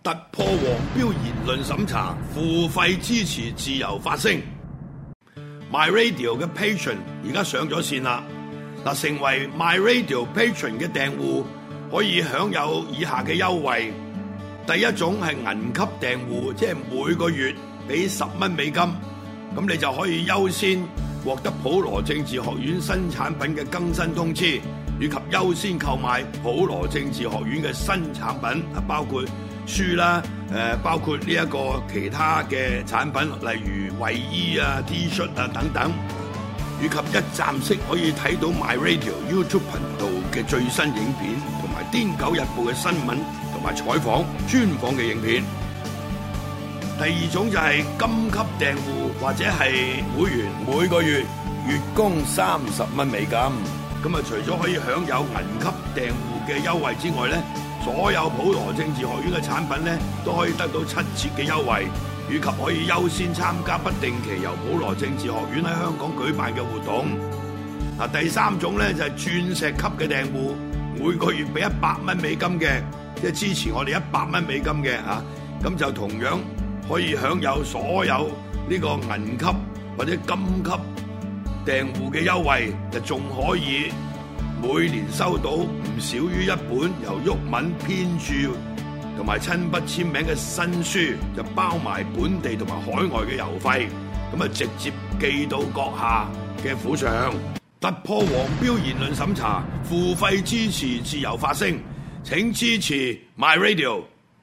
突破黃標言論審查，付費支持自由發聲。My Radio 嘅 Patron 而家上咗線啦，嗱，成為 My Radio Patron 嘅訂戶可以享有以下嘅優惠。第一種係銀級訂戶，即係每個月俾10蚊美金，咁你就可以優先獲得普羅政治學院新產品嘅更新通知，以及優先購買普羅政治學院嘅新產品，包括書啦，包括呢一個其他嘅產品，例如衛衣啊、T 恤啊等等，以及一站式可以睇到 My Radio YouTube 頻道嘅最新影片，同埋《癲狗日報》嘅新聞同埋採訪專訪嘅影片。第二種就係金級訂戶或者係會員，每個月月供30蚊美金，咁啊除咗可以享有銀級訂戶嘅優惠之外咧，所有普羅政治學院嘅產品咧都可以得到7折嘅優惠，以及可以優先參加不定期由普羅政治學院喺香港舉辦嘅活動。嗱，第三種咧就係鑽石級嘅訂戶，每個月俾100蚊美金嘅，即係支持我哋100蚊美金嘅啊，咁就同樣可以享有所有呢個銀級或者金級訂戶嘅優惠，就仲可以每年收到唔少於一本由毓民編著同埋親筆簽名嘅新書，就包埋本地同埋海外嘅郵費，咁啊直接寄到閣下嘅府上。突破黃標言論審查，付費支持自由發聲，請支持 My Radio。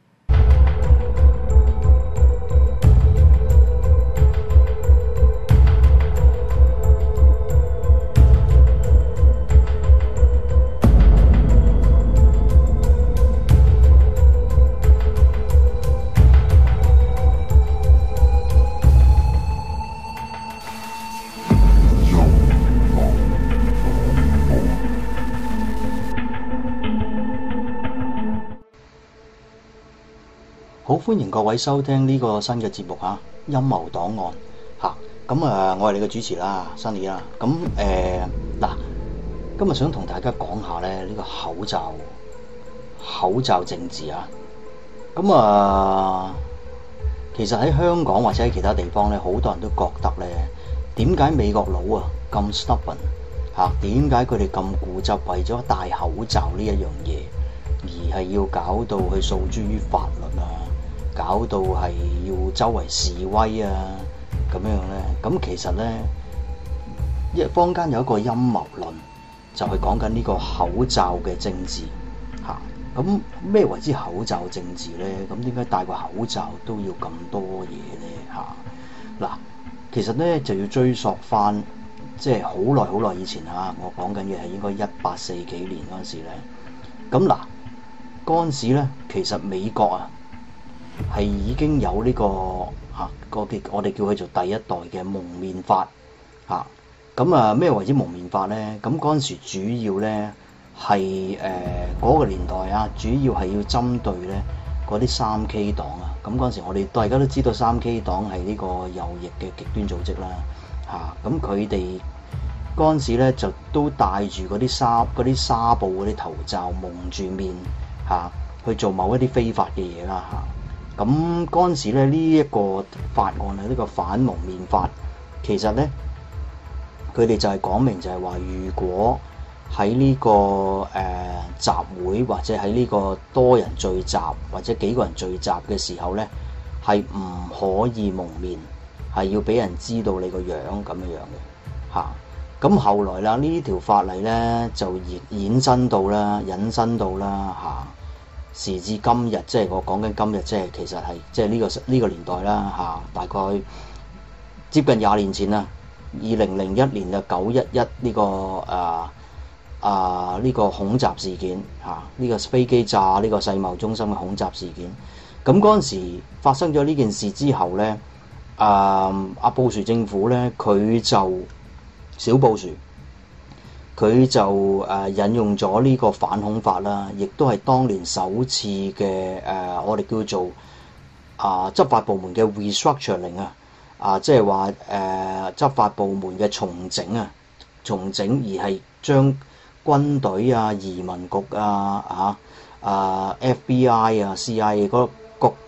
好，歡迎各位收聽呢個新嘅節目嚇，陰謀檔案嚇。咁我係你嘅主持啦，Sunny啦。咁嗱，今日想同大家講下咧呢個口罩政治啊。咁其實喺香港或者喺其他地方咧，好多人都覺得咧，點解美國佬啊咁 stubborn 嚇？點解佢哋咁固執，為咗戴口罩呢一樣嘢，而係要搞到去訴諸於法律啊？搞到係要周圍示威啊咁樣咧，咁其實咧，坊間有一個陰謀論，就係講緊呢個口罩嘅政治嚇。咁咩為之口罩政治咧？咁點解戴個口罩都要咁多嘢咧嚇？嗱，其實咧就要追溯翻，即係好耐以前嚇。我講緊嘅係應該1840幾年嗰陣時咧。咁嗱，嗰陣時咧，其實美國啊，係已經有呢個我哋叫佢做第一代嘅蒙面法嚇。咁咩為之蒙面法咧？咁嗰陣時主要咧係嗰個年代啊，主要係要針對咧嗰啲3K 黨啊。咁嗰陣時我哋大家都知道3K 黨係呢個右翼嘅極端組織啦嚇。咁佢哋嗰陣時咧就都戴住嗰啲紗布嗰啲頭罩，蒙住面嚇去做某一啲非法嘅嘢啦嚇。咁嗰陣時咧，呢一個法案啊，呢個反蒙面法，其實咧，佢哋就係講明就係話，如果喺呢個集會或者喺呢個多人聚集或者幾個人聚集嘅時候咧，係唔可以蒙面，係要俾人知道你個樣咁樣嘅嚇。咁後來啦，呢條法例咧就引申到啦嚇。時至今日，即係我講緊今日，即係其實係即係呢個年代啦嚇，大概接近20年前啦，2001年嘅911呢個呢個恐襲事件嚇，呢個飛機炸呢個世貿中心嘅恐襲事件。咁嗰陣時發生咗呢件事之後咧，布殊政府咧，佢就小布殊。佢就引用咗呢個反恐法啦，亦都係當年首次嘅我哋叫做執法部門嘅 restructuring 即係話執法部門嘅重整而係將軍隊移民局FBI CIA 嗰個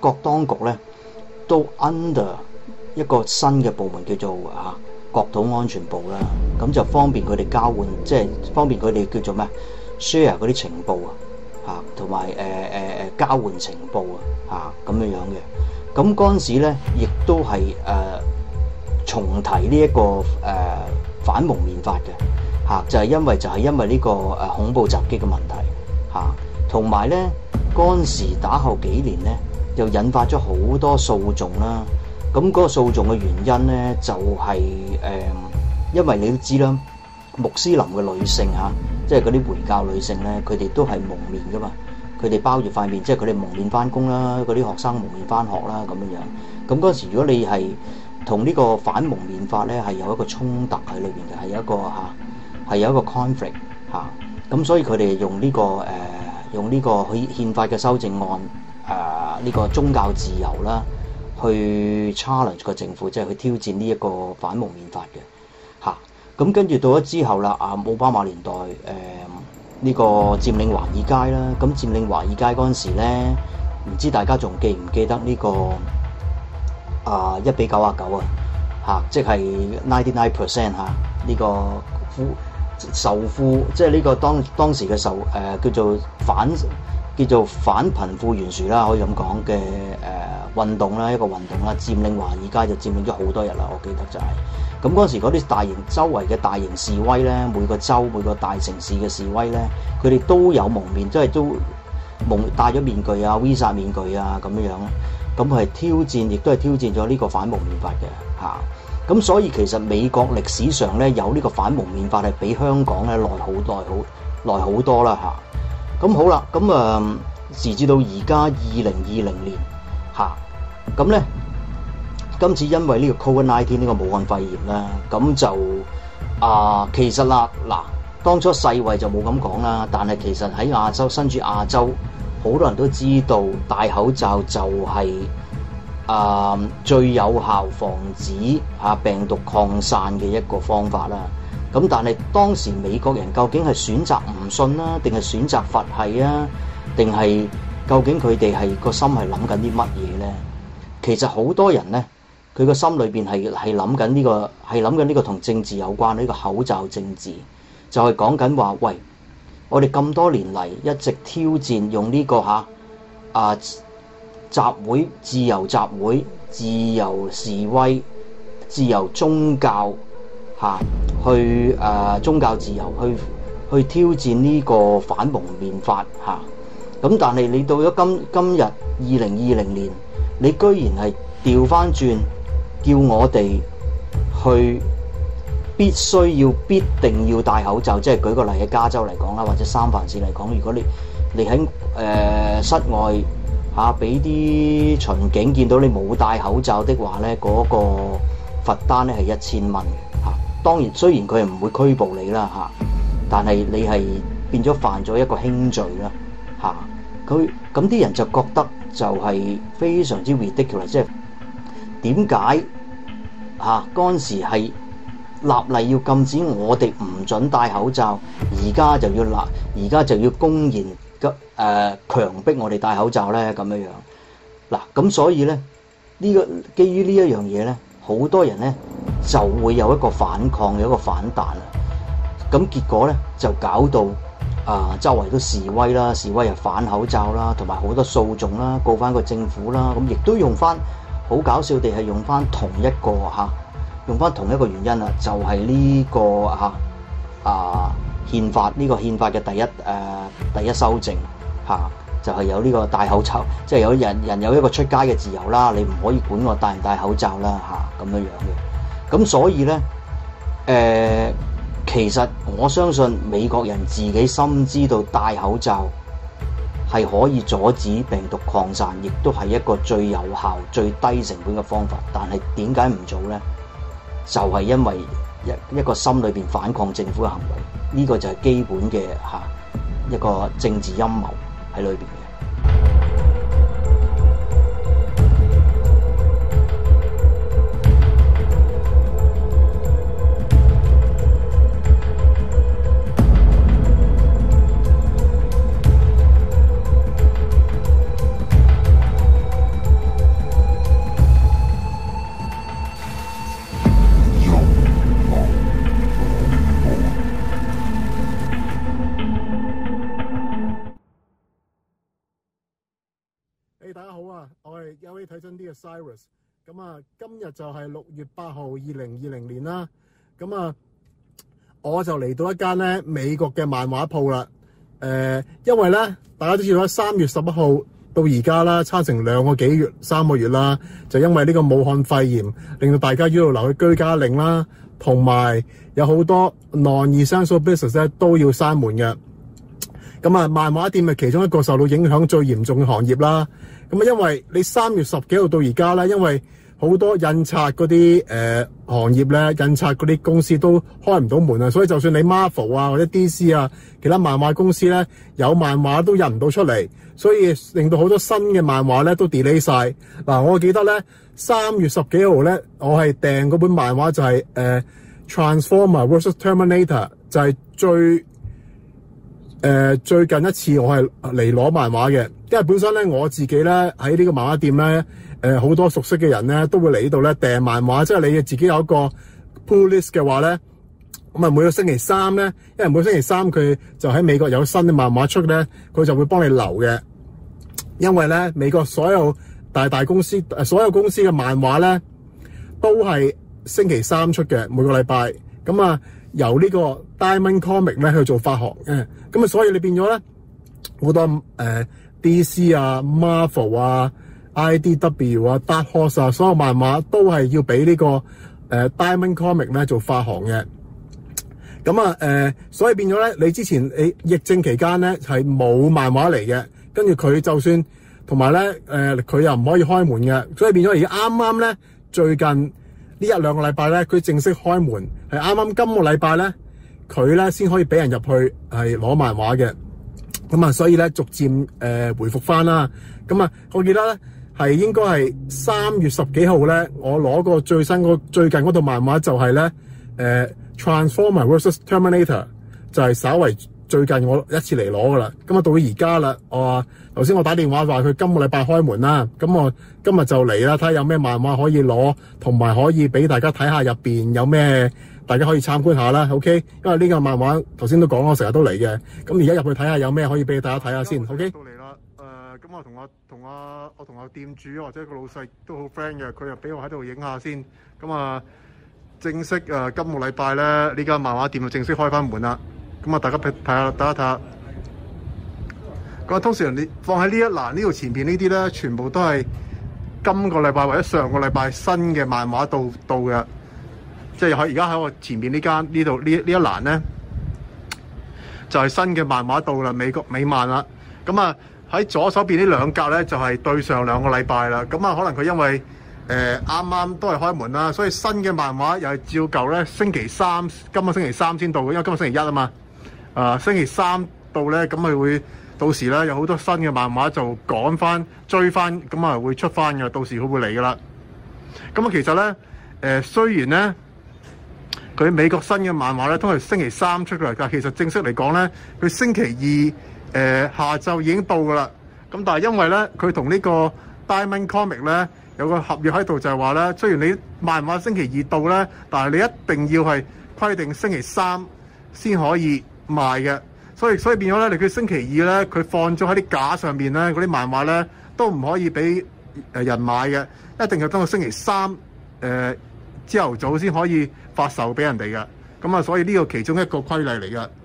國當局咧都 under 一個新嘅部門叫做國土安全部啦，咁就方便佢哋交換，即係方便佢哋叫做咩 share 嗰啲情報同埋交換情報咁樣嘅。咁嗰陣時咧，亦都係重提呢一個反蒙面法嘅就係因為呢個恐怖襲擊嘅問題同埋咧嗰陣時打後幾年咧，又引發咗好多訴訟啦。咁嗰個訴訟嘅原因咧，就係因為你都知啦，穆斯林嘅女性即係嗰啲回教女性咧，佢哋都係蒙面噶嘛，佢哋包住塊面，即係佢哋蒙面翻工啦，嗰啲學生蒙面翻學啦咁樣樣。咁嗰陣時，如果你係同呢個反蒙面法咧係有一個衝突喺裏邊嘅，係有一個 conflict 咁所以佢哋用呢個憲法嘅修正案呢個宗教自由啦，去 challenge 個政府，即係去挑戰呢一個反蒙面法嘅咁跟住到咗之後啦，奧巴馬年代呢個佔領華爾街啦，咁佔領華爾街嗰陣時咧，唔知大家仲記唔記得呢個1:99即係 99% 呢個仇富，即係呢個當時嘅叫做反貧富懸殊啦，可以咁講嘅運動啦，一個運動啦，佔領華爾街就佔領咗好多日啦，我記得就係咁嗰陣時嗰啲周圍嘅大型示威咧，每個州每個大城市嘅示威咧，佢哋都有蒙面，即係都戴咗面具Visa 面具咁樣，咁係挑戰，亦都係挑戰咗呢個反蒙面法嘅咁所以其實美國歷史上咧有呢個反蒙面法係比香港咧耐好多啦咁好啦，咁時至到而家2020年咁咧今次因為呢個 COVID-19 呢個武漢肺炎啦，咁就其實嗱當初世衛就冇咁講啦，但係其實喺亞洲，身處亞洲，好多人都知道戴口罩就係最有效防止病毒擴散嘅一個方法啦。咁但係當時美國人究竟係選擇唔信啦，定係選擇佛系定係究竟佢哋係個心係諗緊啲乜嘢咧？其實好多人咧，佢個心裏邊係諗緊呢個同政治有關呢個口罩政治，就係講緊話，喂，我哋咁多年嚟一直挑戰用呢個集會、自由集會、自由示威、自由宗教去宗教自由去挑戰呢個反蒙面法咁但係你到咗今日2020年，你居然係調翻轉，叫我哋去必定要戴口罩，即係舉個例喺加州嚟講啦，或者三藩市嚟講，如果你喺室外俾啲巡警見到你冇戴口罩的話咧，嗰個罰單咧係1000蚊當然雖然佢係唔會拘捕你啦但係你係變咗犯咗一個輕罪啦咁啲人就覺得就係非常之 ridiculous， 即係點解嗰陣時係立例要禁止我哋唔准戴口罩，而家就要公然強迫我哋戴口罩咧咁樣咁所以咧基於呢一樣嘢咧，好多人咧就會有一個反抗，有一個反彈咁結果咧就搞到周圍都示威啦，示威又反口罩啦，同埋好多訴訟啦，告翻個政府啦，咁亦都用翻好搞笑地係用翻同一個原因啦，就係呢個憲法，呢個憲法嘅第一修正就係有呢個戴口罩，即係有人有一個出街嘅自由啦，你唔可以管我戴唔戴口罩啦咁樣嘅。咁所以咧其實我相信美國人自己深知道戴口罩係可以阻止病毒擴散，亦都係一個最有效、最低成本嘅方法。但係點解唔做呢？就係因為一個心裏邊反抗政府嘅行為，呢個就係基本嘅一個政治陰謀喺裏邊嘅。 好啊，我係有位睇真啲嘅 Cyrus。咁啊，今日就係6月8號2020年啦。咁啊，我就嚟到一間咧美國嘅漫畫鋪啦。因為咧大家都知道3月11號到而家啦，差成2個幾月、3個月啦，就因為呢個武漢肺炎，令到大家要留去居家令啦，同埋有好多 non-essential business 咧都要閂門嘅。咁啊，漫畫店係其中一個受到影響最嚴重嘅行業啦。咁啊，因為你3月10幾號到而家咧，因為好多印刷嗰啲行業咧，印刷嗰啲公司都開唔到門啊，所以就算你 Marvel 啊或者 DC 啊，其他漫畫公司咧有漫畫都印唔到出嚟，所以令到好多新嘅漫畫咧都 delay 晒。嗱，我記得咧3月10幾號咧，我係訂嗰本漫畫就係Transformer vs Terminator， 就係最近一次我係嚟攞漫畫嘅，因為本身咧我自己咧喺呢個漫畫店咧，好多熟悉嘅人咧都會嚟呢度咧訂漫畫，即係你自己有一個 pull list 嘅話咧，咁啊每個星期三咧，因為每個星期三佢就喺美國有新嘅漫畫出咧，佢就會幫你留嘅。因為咧美國所有大公司所有公司嘅漫畫咧都係星期三出嘅，每個禮拜。咁啊由呢個 Diamond Comic 咧去做發行嘅，咁啊所以你變咗咧好多DC 啊、Marvel 啊、IDW 啊、Dark Horse 啊，所有漫畫都係要俾呢個Diamond Comic 咧做發行嘅。咁啊所以變咗咧，你之前你疫症期間咧係冇漫畫嚟嘅，跟住佢就算同埋咧佢又唔可以開門嘅，所以變咗而家啱啱咧最近呢1-2個禮拜咧，佢正式開門，係啱啱今個禮拜咧，佢咧先可以俾人入去係攞漫畫嘅。咁啊，所以咧逐漸回復翻啦。咁啊，我記得咧係應該係3月10幾號咧，我攞個最近嗰套漫畫就係咧Transformer vs Terminator， 就係稍為最近我一次嚟攞噶啦。咁啊到而家啦，頭先我打電話話佢今個禮拜開門啦，咁我今日就嚟啦，睇下有咩漫畫可以攞，同埋可以俾大家睇下入邊有咩，大家可以參觀下啦。OK， 因為呢個漫畫頭先都講，我成日都嚟嘅，咁而家入去睇下有咩可以俾大家睇下先。OK， 到嚟啦。咁我同我店主或者個老細都好 friend 嘅，佢又俾我喺度影下先。咁啊，正式今個禮拜咧呢間漫畫店就正式開翻門啦。咁啊，大家睇下。咁啊，通常你放喺呢一欄呢度前邊呢啲咧，全部都係今個禮拜或者上個禮拜新嘅漫畫到嘅，即係而家喺我前邊呢度呢一欄咧，就係新嘅漫畫到啦，美漫啦。咁啊喺左手邊呢2格咧，就係對上2個禮拜啦。咁啊，可能佢因為啱啱都係開門啦，所以新嘅漫畫又係照舊咧，今個星期三先到嘅，因為今個星期1啊嘛。星期3到咧，咁佢會到時咧有好多新嘅漫畫就趕翻追翻，咁啊會出翻嘅，到時佢會嚟噶啦。咁啊其實咧雖然咧佢美國新嘅漫畫咧都係星期3出嘅，但係其實正式嚟講咧，佢星期2下晝已經到噶啦。咁但係因為咧佢同呢個 Diamond Comic 咧有個合約喺度，就係話咧，雖然你漫畫星期2到咧，但係你一定要係規定星期3先可以賣嘅。所以變咗咧，佢星期2咧，佢放咗喺啲架上面咧，嗰啲漫畫咧都唔可以俾人買嘅，一定要等到星期3朝頭早先可以發售俾人哋嘅。咁啊，所以呢個其中一個規例嚟嘅。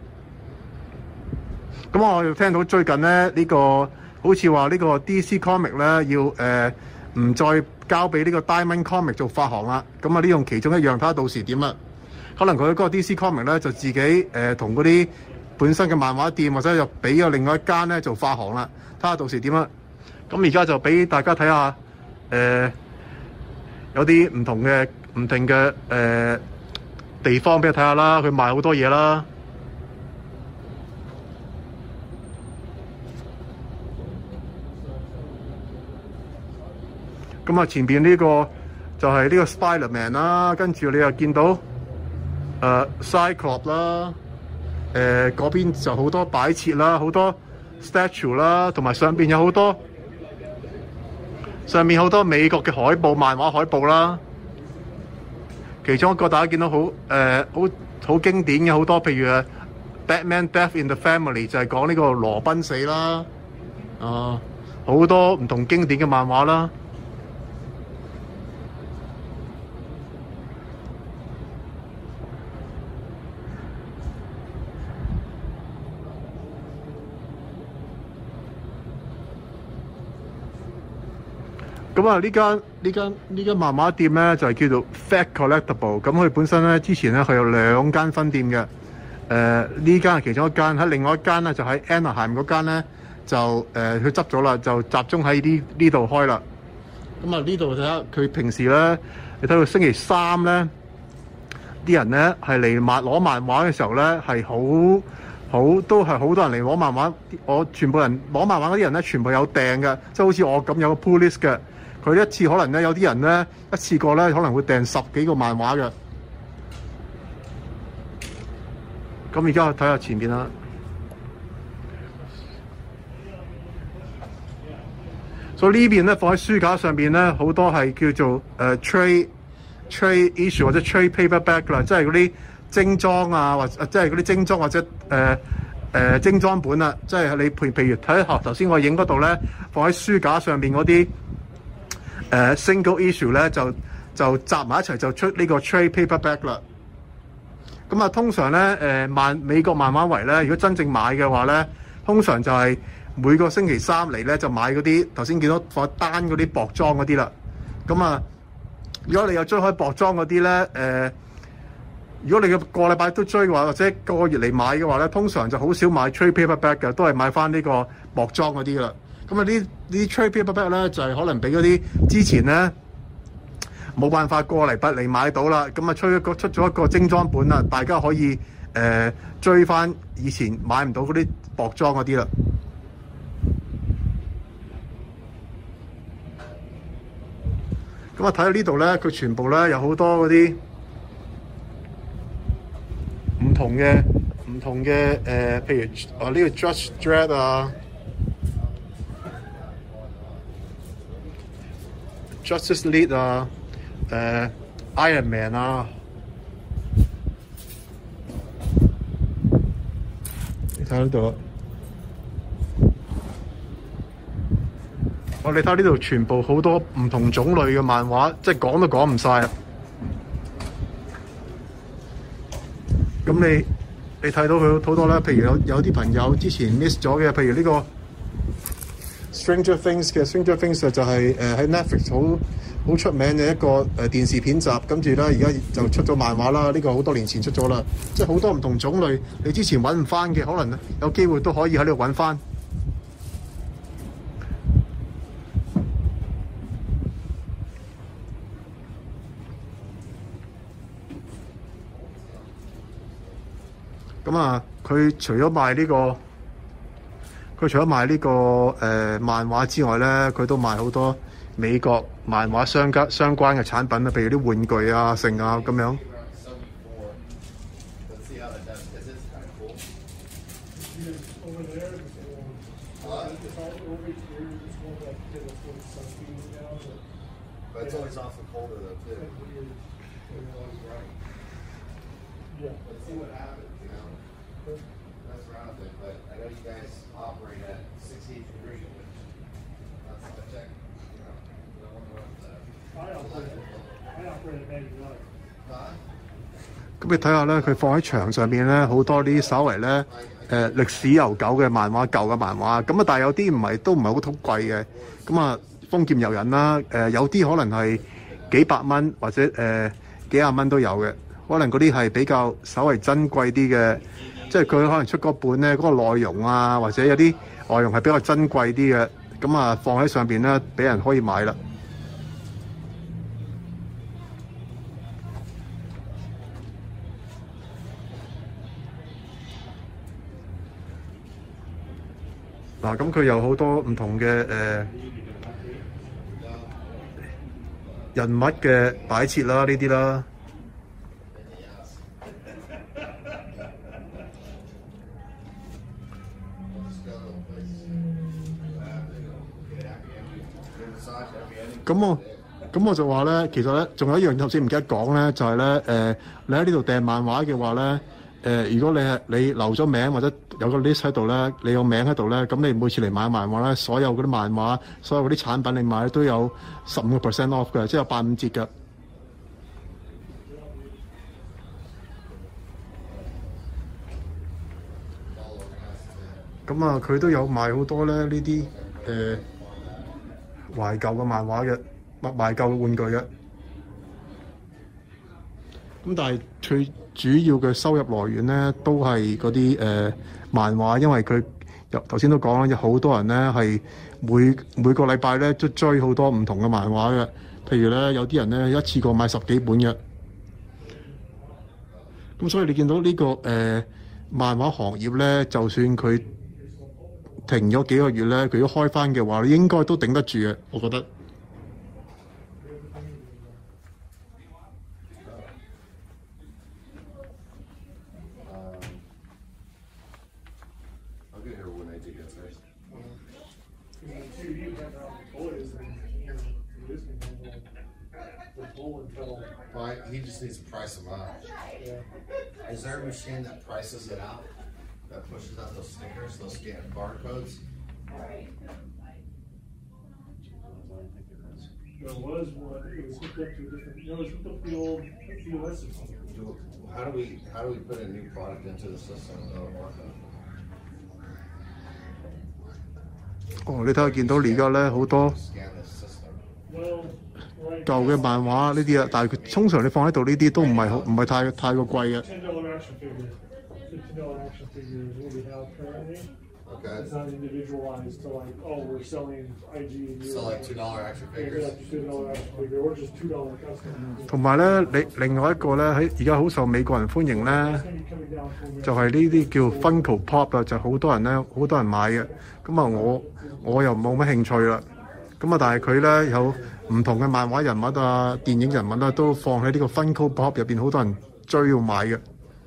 咁我又聽到最近咧呢個好似話呢個 DC Comic 咧要唔再交俾呢個 Diamond Comic 做發行啦。咁啊呢樣其中一樣，睇下到時點啦。可能佢嗰個 DC Comic 咧就自己同嗰啲本身嘅漫畫店或者又俾咗另外一間咧做發行啦，睇下到時點啦。咁而家就俾大家睇下，有啲唔同嘅地方俾你睇下啦，佢賣好多嘢啦。咁啊，前邊呢個就係呢個 Spider-Man 啦，跟住你又見到Cyclops 啦。嗰邊就好多擺設啦，好多 statue 啦，同埋上面有好多美國嘅海報、漫畫海報啦。其中一個大家見到好經典嘅好多，譬如Batman Death in the Family 就係講呢個羅賓死啦。 好多唔同經典嘅漫畫啦。咁啊，呢間漫畫店咧就係叫做 Fat Collectible。咁佢本身咧之前咧佢有2間分店嘅。呢間係其中一間，喺另外一間咧就喺 Anaheim 嗰間咧就佢執咗啦，就集中喺呢度開啦。咁啊呢度睇下佢平時咧，你睇到星期三咧，啲人咧係嚟攞漫畫嘅時候咧係都係好多人嚟攞漫畫。我全部人攞漫畫嗰啲人咧全部有訂嘅，即係好似我咁有個 pull list 嘅。佢一次可能咧有啲人咧一次過咧可能會訂10幾個漫畫嘅。咁而家睇下前面啦。所以呢邊咧放喺書架上邊咧好多係叫做trade issue 或者 trade paperback 啦，即係嗰啲精裝啊，或即係嗰啲精裝或者精裝本啊，即係你譬如睇下頭先我影嗰度咧放喺書架上邊嗰啲single issue 咧就集埋一齊就出呢個 trade paperback 啦。咁啊，通常咧美國漫畫圍咧，如果真正買嘅話咧，通常就係每個星期三嚟咧就買嗰啲頭先見到放單嗰啲薄裝嗰啲啦。咁啊，如果你有追開薄裝嗰啲咧，如果你個禮拜都追嘅話，或者個月嚟買嘅話咧，通常就好少買 trade paperback 嘅，都係買翻呢個薄裝嗰啲啦。咁啊，呢啲 trade paperback 咧就係可能俾嗰啲之前咧冇辦法過嚟買到啦，咁啊出咗一個精裝本啦，大家可以追翻以前買唔到嗰啲薄裝嗰啲啦。咁啊睇到呢度咧，佢全部咧有好多嗰啲唔同嘅譬如呢個 Judge Dredd 啊。Justice League 啊，Iron Man 啊，你睇下呢度，你睇下呢度全部好多唔同種類嘅漫畫，即係講都講唔晒。咁你睇到佢好多咧，譬如有啲朋友之前 miss 咗嘅，譬如呢個Stranger Things 嘅 Stranger Things 就係喺 Netflix 好出名嘅一個電視片集，跟住咧而家就出咗漫畫啦。呢個好多年前出咗啦，即係好多唔同種類，你之前揾唔翻嘅，可能有機會都可以喺呢度揾翻。咁啊，佢除咗賣漫畫之外咧，佢都賣好多美國漫畫相關嘅產品啊，譬如啲玩具啊、剩啊咁樣。咁你睇下咧，佢放喺牆上面咧，好多啲稍為咧歷史悠久嘅漫畫，舊嘅漫畫。咁啊，但係有啲都唔係好貴嘅。咁啊，豐儉由人啦。有啲可能係幾百蚊或者幾廿蚊都有嘅。可能嗰啲係比較稍為珍貴啲嘅，即係佢可能出嗰本咧，嗰個內容啊，或者有啲內容係比較珍貴啲嘅。咁啊，放喺上邊咧，俾人可以買啦。嗱，咁佢有好多唔同嘅人物嘅擺設啦，呢啲啦。咁我就話咧，其實咧，仲有一樣頭先唔記得講咧，就係咧，你喺呢度訂漫畫嘅話咧，如果你留咗名或者有個 list 喺度咧，你有名喺度咧，咁你每次嚟買漫畫咧，所有嗰啲漫畫，所有嗰啲產品你買都有15% off 嘅，即係有85折嘅。咁啊，佢都有賣好多咧呢啲懷舊嘅漫畫嘅，懷舊嘅玩具嘅。咁但係最主要嘅收入來源咧，都係嗰啲漫畫，因為佢頭先都講啦，有好多人咧係每個禮拜咧都追好多唔同嘅漫畫嘅。譬如咧，有啲人咧一次過買10幾本嘅。咁所以你見到呢個漫畫行業咧，就算佢停咗幾個月咧，佢如果開翻嘅話，應該都頂得住嘅，我覺得。 Well, he just needs to price them out. Yeah. Is there a machine that prices it out? That pushes out those stickers, those scan barcodes? There was one. It was hooked up to a different. No, it was hooked up to the old POS system. How do we put a new product into the system without a barcode? 你睇下見到而家咧好多舊嘅漫畫呢啲啊，但係佢通常你放喺度呢啲都唔係太過貴嘅。 Okay. It's not individualized to like, oh, we're selling IG. So like $2 action figures. $2 action figure, or just $2 custom. 同埋咧，你另外一個咧喺而家好受美國人歡迎咧，就係呢啲叫 Funko Pop 啊，就好多人買嘅。咁啊，我又冇乜興趣啦。咁啊，但係佢咧有唔同嘅漫畫人物啊、電影人物啊，都放喺呢個 Funko Pop 入邊，好多人追要買嘅。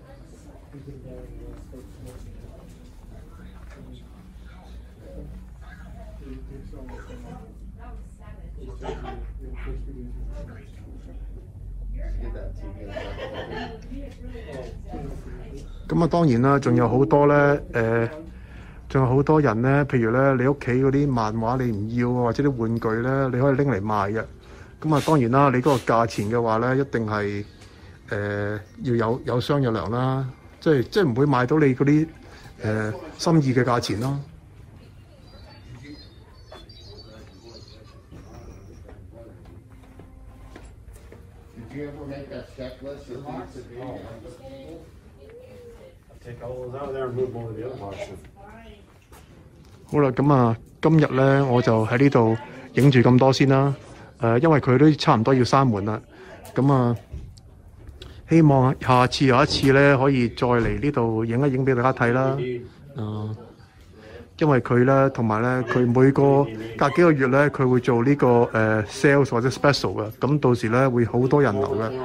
咁啊，當然啦，仲有好多咧，仲有好多人咧，譬如咧，你屋企嗰啲漫畫你唔要或者啲玩具咧，你可以拎嚟賣嘅。咁啊，當然啦，你嗰個價錢嘅話咧，一定係要有商有量啦，即係唔會賣到你嗰啲心意嘅價錢咯。 Did you ever make that checklist or Take all those out of there and move them over to the other box. 好啦，咁啊，今日咧我就喺呢度影住咁多先啦。因為佢都差唔多要閂門啦。咁啊，希望下次有一次咧，可以再嚟呢度影一影俾大家睇啦。因為佢咧，同埋咧，佢每個隔幾個月咧，佢會做呢個sales 或者 special 嘅。咁到時咧會好多人流嘅。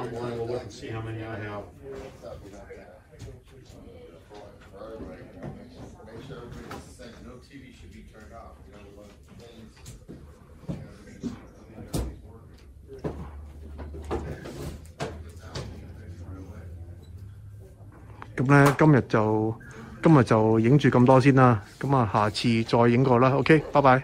咁咧今日就影住咁多先啦，咁啊下次再影過啦 ，OK， 拜拜。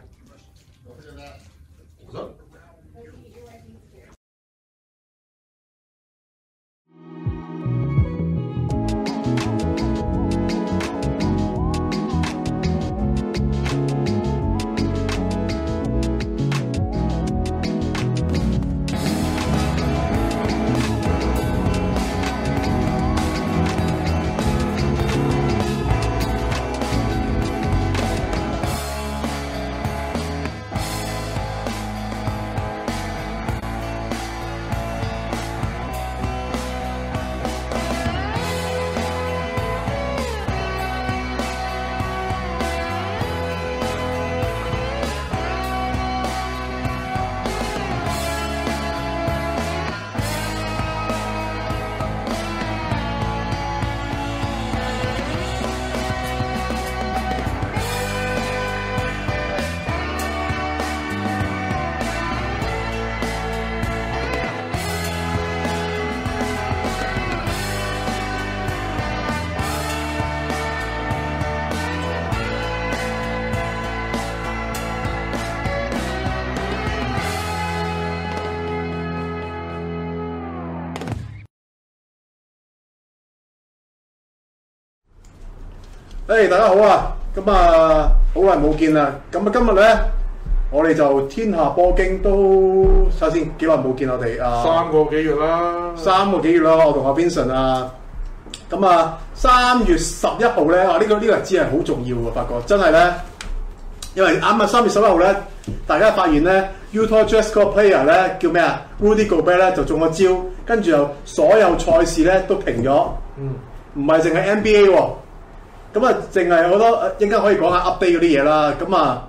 大家好啊！咁啊，好耐冇見啦。咁啊，今日咧，我哋就天下波經都首先幾耐冇見我哋啊 ？3個幾月啦。 3個幾月啦，我同阿 Vincent 啊。咁啊，3月11號咧，呢個日子係好重要嘅，發覺真係咧，因為啱啱3月11號咧，大家發現咧 Utah Jazz 嗰個 player 咧叫咩啊 ？Rudy Gobert 咧就中咗招，跟住又所有賽事咧都停咗。唔係淨係 NBA 喎。咁啊，淨係好多應該可以講下 update 嗰啲嘢啦。咁啊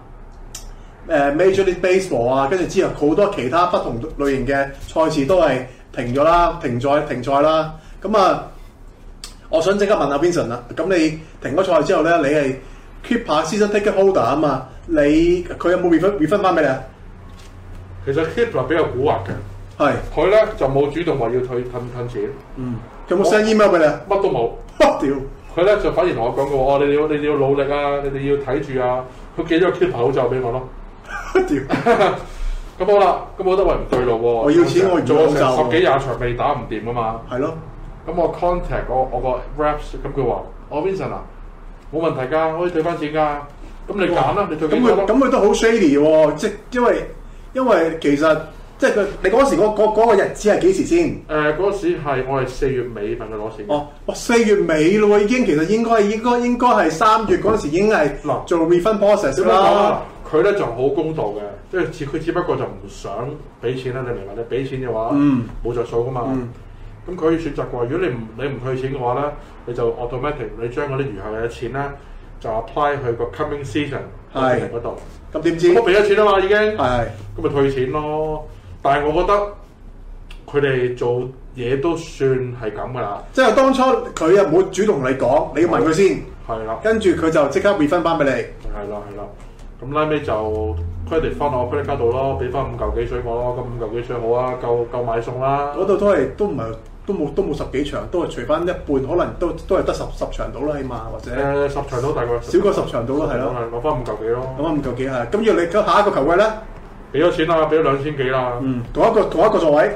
，Major League Baseball 啊，跟住之後好多其他不同類型嘅賽事都係停咗啦，停賽啦。咁啊，我想即刻問下 Vincent 啦。咁你停咗賽之後咧，你係 keep 下 season ticket holder 啊嘛？佢有冇 refund 翻俾你啊？ 其實 keep 比較蠱惑嘅， 係佢咧就冇主動話要退錢。 有冇 send email 俾你啊？ 乜都冇。 屌！ 佢咧就反而同我講過，你哋要努力啊，你哋要睇住啊。佢寄咗個 keep 口罩俾我咯。 屌！ 咁好啦，咁我覺得喂唔對路喎。 我要錢，我唔做口罩。 10幾20場未打唔掂啊嘛。 係咯。 咁我 contact 我個 reps， 咁佢話：我 Vincent 啊，冇問題㗎，可以退翻錢㗎。咁你揀啦，你退幾多咯？ 咁佢都好 shady 喎，即係因為其實即係你嗰時嗰個日子係幾時先？ 嗰時係我係4月尾問佢攞錢。 4月尾咯喎，已經其實應該係3月嗰陣時已經係做 refund process 啦。 佢咧就好公道嘅，即係佢只不過就唔想俾錢啦，你明白？你俾錢嘅話，冇着數噶嘛。咁佢可以選擇過，如果你唔退錢嘅話咧，你就 automatic 你將嗰啲餘下嘅錢咧就 apply 去個 coming season 嗰度。 咁點知？ 我俾咗錢啊嘛，已經。 係。 咁咪退錢咯。但係我覺得佢哋做嘢都算係咁噶啦。即係當初佢又冇主動同你講，你要問佢先。 係啦。跟住佢就即刻 refund 翻俾你。 係啦。咁拉尾就 credit 翻我 credit 卡度咯，俾翻5嚿幾水我咯。咁5嚿幾水好啊，夠買餸啦。 嗰度都冇10幾場，都係除翻一半，可能都係得10場到啦，起碼或者。 10場到大概。 少過10場到咯，係咯。 攞翻5嚿幾咯。 攞翻5嚿幾係。咁要你下一個球位咧？ 俾咗錢啦，俾咗2000幾啦。 同一個座位。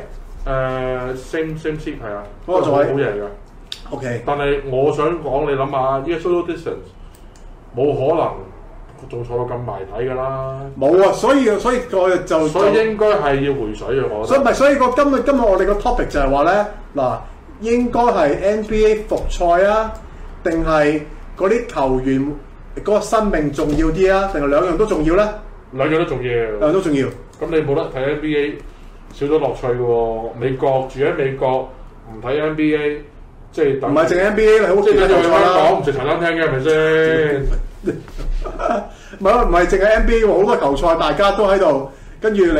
same seat 係啊。 嗰個座位好嘢㗎。 OK。 但係我想講，你諗下，依家 social distance 冇可能仲坐到咁埋睇㗎啦。 冇啊，所以我就所以應該係要回水嘅，我覺得。 所以今日我哋個 topic 就係話咧，嗱，應該係 NBA 復賽啊，定係嗰啲球員嗰個生命重要啲啊，定係兩樣都重要咧？ 兩樣都重要。 兩樣都重要。 咁你冇得睇 NBA， 少咗樂趣嘅喎。美國住喺美國，唔睇 NBA， 即係唔係淨係 NBA， 係好似喺香港唔食茶餐廳嘅係咪先？ 唔係淨係 NBA 喎，好多球賽大家都喺度，跟住你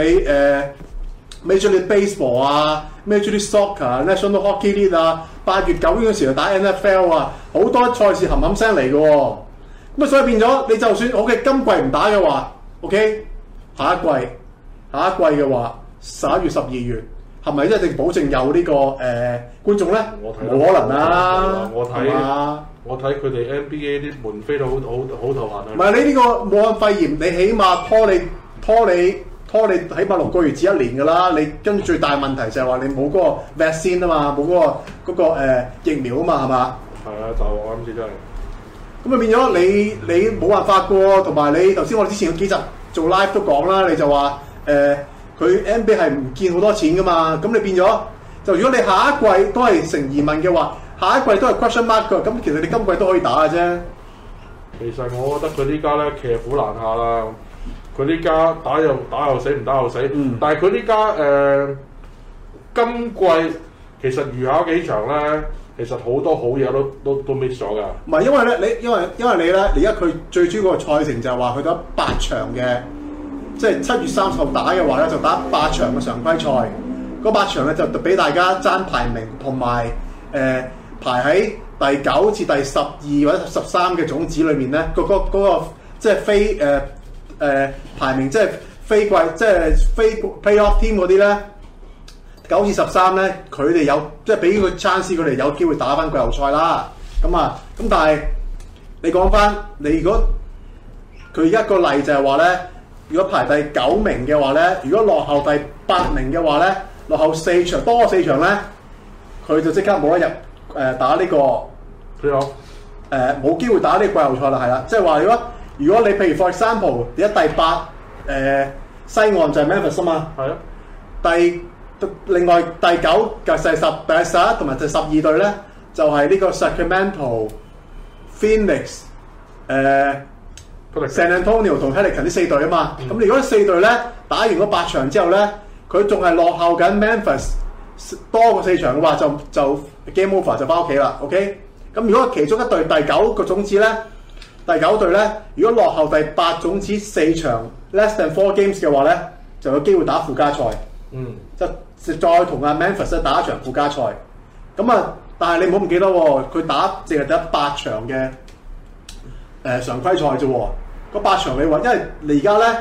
Major League Baseball 啊 ，Major League Soccer、National Hockey League 啊，8月9月嗰時就打 NFL 啊，好多賽事冚聲嚟嘅喎。咁啊，所以變咗你就算 OK 今季唔打嘅話 ，OK 下一季嘅話11月12月係咪一定保證有呢個觀眾咧？冇可能啦！ 我睇佢哋 NBA 啲門飛到好頭痕啊！ 唔係你呢個武漢肺炎，你起碼拖你起碼6個月至1年㗎啦。你跟住最大問題就係話你冇嗰個 vaccine 啊嘛，冇嗰個疫苗啊嘛，係嘛？ 係啊，就我諗住真係。 咁啊變咗你冇辦法㗎，同埋你頭先我哋之前有幾集做 live 都講啦，你就話佢 NBA 係唔見好多錢㗎嘛，咁你變咗就如果你下一季都係成疑問嘅話，下一季都係 question mark 㗎，咁其實你今季都可以打嘅啫。 其實我覺得佢呢家咧騎虎難下啦，佢呢家打又死，唔打又死。但係佢呢家今季其實餘下幾場咧，其實好多好嘢都 miss 咗㗎。唔係因為咧，因為你咧，而家佢最主要個賽程就係話佢打8場嘅，即係7月30號打嘅話咧，就打8場嘅常規賽。嗰8場咧就俾大家爭排名同埋排喺第9至第12或者13嘅種子裏面咧，嗰個即係非排名即係非季即係非 playoff team 嗰啲咧9至13咧，佢哋有即係俾個 chance 佢哋有機會打翻季後賽啦。咁但係你講翻你如果佢一個例就係話咧，如果排第9名嘅話咧，如果落後第8名嘅話咧，落後4場多4場咧，佢就即刻冇得入打呢個 playoff。 冇機會打呢個季後賽啦，係啦，即係話如果你譬如 for example 而家第8西岸就係 Memphis 啊嘛， 係啊， 另外第9就係第11同埋第12隊咧，就係呢個 Sacramento、Phoenix、San Antonio 同 Pelican 呢4隊啊嘛。咁如果呢4隊咧打完嗰8場之後咧，佢仲係落後緊 Memphis 多過4場嘅話，就 game over 就翻屋企啦。OK， 咁如果其中一隊第9個種子咧，第9隊咧，如果落後第8種子4場 less than 4 games 嘅話咧，就有機會打附加賽。就再同阿 Memphis 打一場附加賽。咁啊，但係你唔好唔記得喎，佢淨係打8場嘅常規賽啫喎。嗰8場你話，因為你而家咧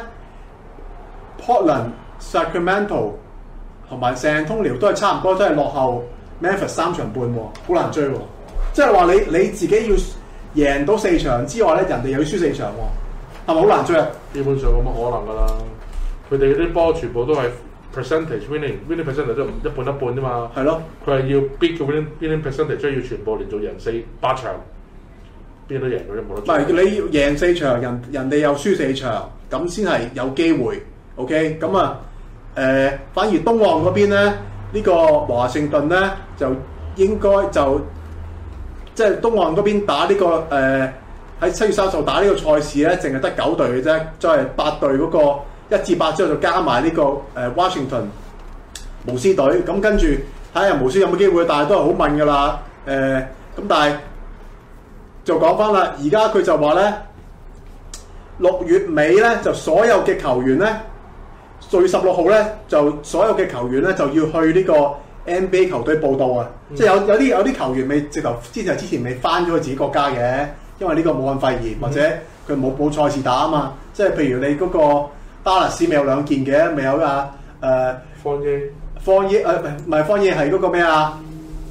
Portland、Sacramento 同埋 San Antonio 都係差唔多，都係落後 Memphis 3場半喎，好難追喎。即係話你自己要贏到4場之外咧，人哋又要輸4場喎，係咪好難追啊？ 基本上冇乜可能㗎啦，佢哋嗰啲波全部都係 percentage winning percentage 都一半啫嘛。係咯，佢係要 beat 個 winning percentage，即係要全部連續贏8場，邊都贏到啫，冇得。唔係你要贏4場，人哋又輸4場，咁先係有機會。OK， 咁啊反而東岸嗰邊咧，呢個華盛頓咧就應該即係東岸嗰邊打呢個喺7月30號打呢個賽事咧，淨係得9隊嘅啫，再係8隊嗰個1至8之後就加埋呢個Washington 巫師隊，咁跟住睇下巫師有冇機會，但係都係好問㗎啦。咁但係就講翻啦，而家佢就話咧6月尾咧就所有嘅球員咧，6月16號咧就所有嘅球員咧就要去呢個 NBA 球隊報到啊！即係有啲球員未直頭之前未翻咗去自己國家嘅，因為呢個武漢肺炎或者佢冇賽事打啊嘛。即係譬如你嗰個達拉斯未有2件嘅，未有方耶唔係方耶係嗰個咩啊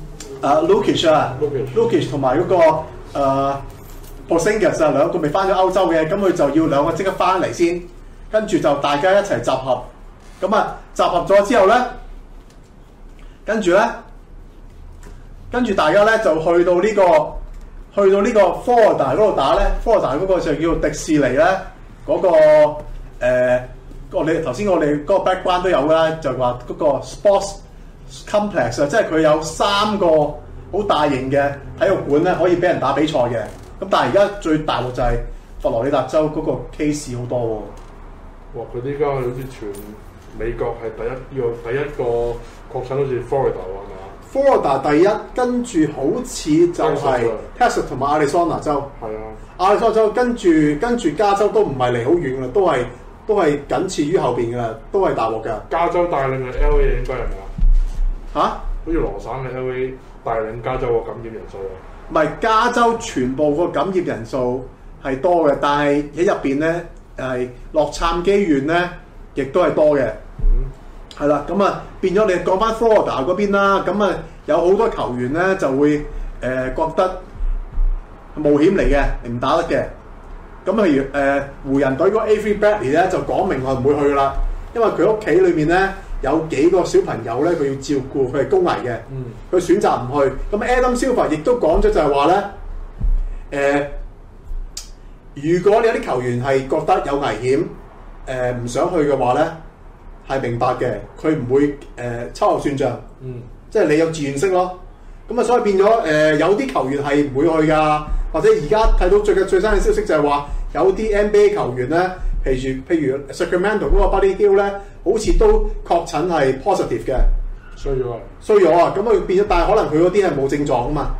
？Lukic 同埋嗰個Porzingis 兩個未翻咗歐洲嘅，咁佢就要2個即刻翻嚟先，跟住就大家一齊集合。咁啊集合咗之後咧。跟住大家咧就去到呢個 Florida 嗰度打咧 ，Florida 嗰個就叫迪士尼咧，嗰個我哋頭先我哋嗰個 background 都有啦，就話嗰個 sports complex 啊，即係佢有3個好大型嘅體育館咧，可以俾人打比賽嘅。咁但係而家最大鑊就係佛羅里達州嗰個 case 好多喎。 哇！佢呢家好似全美國係第一個確診好似 Florida 喎，係嘛 ？Florida 第一，跟住好似就係 Texas 同埋亞利桑那州。 係啊， 亞利桑那州跟住加州都唔係離好遠㗎啦，都係僅次於後邊㗎啦，都係大鑊㗎。 加州帶領嘅 LA 應該係咪啊？ 嚇？ 好似羅省嘅 LA 帶領加州個感染人數啊？ 唔係，加州全部個感染人數係多嘅，但係喺入邊咧係洛杉磯縣咧，亦都係多嘅。係啦，咁啊變咗你講翻 Florida 嗰邊啦，咁啊有好多球員咧就會覺得冒險嚟嘅，唔打得嘅。咁譬如湖人隊嗰個 Avery Bradley 咧就講明我唔會去啦，因為佢屋企裏面咧有幾個小朋友咧佢要照顧，佢係高危嘅，佢選擇唔去。咁 Adam Silver 亦都講咗就係話咧，如果你有啲球員係覺得有危險，唔想去嘅話咧。係明白嘅，佢唔會秋後算賬，即係你有自願式咯。咁啊，所以變咗有啲球員係唔會去㗎，或者而家睇到最新嘅消息就係話有啲 NBA 球員咧，譬如 Sacramento 嗰個 Buddy Hield 咧，好似都確診係 positive 嘅， 衰咗啊！ 咁佢變咗，但係可能佢嗰啲係冇症狀啊嘛。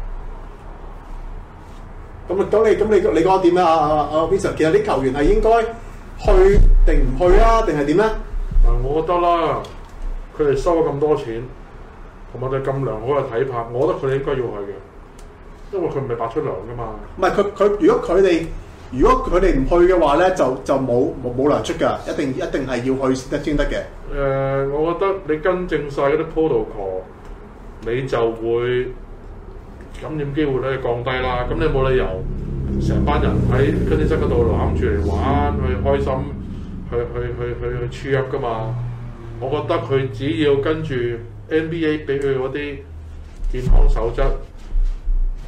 咁你覺得點啊？阿 Vincent， 其實啲球員係應該去定唔去啊？定係點咧？ 我覺得啦，佢哋收咗咁多錢，同埋對咁良好嘅體魄，我覺得佢哋應該要去嘅，因為佢唔係白出糧噶嘛。唔係佢如果佢哋唔去嘅話咧，就冇糧出㗎，一定係要去先得嘅。 我覺得你跟正晒嗰啲 protocol，你就會感染機會咧降低啦。咁你冇理由成班人喺更衣室嗰度攬住嚟玩，去開心。去 cheer up 噶嘛？我覺得佢只要跟住 NBA 俾佢嗰啲健康守則，